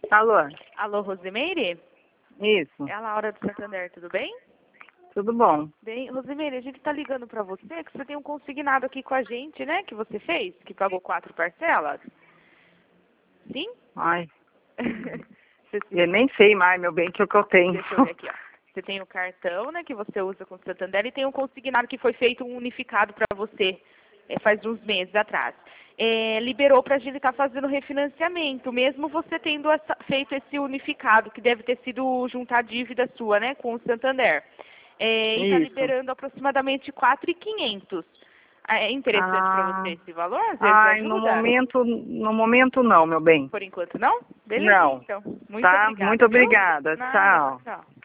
Alô? Alô, Rosimeire? Isso. É a Laura do Santander, tudo bem? Tudo bom? Bem, Rosimeire, a gente tá ligando pra você que você tem um consignado aqui com a gente, né? Que você fez, que pagou 4 parcelas. Sim? Ai, Você eu nem sei mais, meu bem, que é o que eu tenho. Deixa eu ver aqui, ó. Você tem o cartão, né, que você usa com o Santander e tem um consignado que foi feito um unificado para você faz uns meses atrás. Liberou para a gente estar fazendo refinanciamento, mesmo você tendo feito esse unificado, que deve ter sido juntar dívida sua, né, com o Santander. E está Isso. liberando aproximadamente 4.500. É interessante para você esse valor? Às vezes Ai, ajuda? no momento não, meu bem. Por enquanto não? Beleza, Não. então. Muito Tá? obrigada, Muito viu? obrigada. Nada, Tchau. tchau.